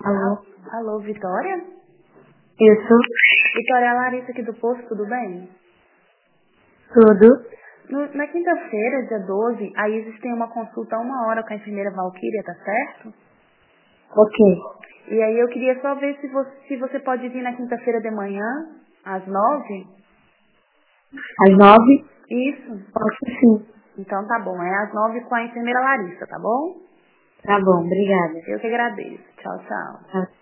Alô? Alô, Vitória? Isso? Vitória, é a Larissa aqui do posto, tudo bem? Tudo? Na quinta-feira, dia 12, a Isis tem uma consulta a 1 hora com a enfermeira Valquíria, tá certo? Ok. E aí eu queria só ver se você pode vir na quinta-feira de manhã, às 9. Às 9? Isso. Posso sim. Então tá bom, é às 9 com a enfermeira Larissa, tá bom? Tá bom, obrigada. Eu que agradeço. Tchau, tchau. Tá.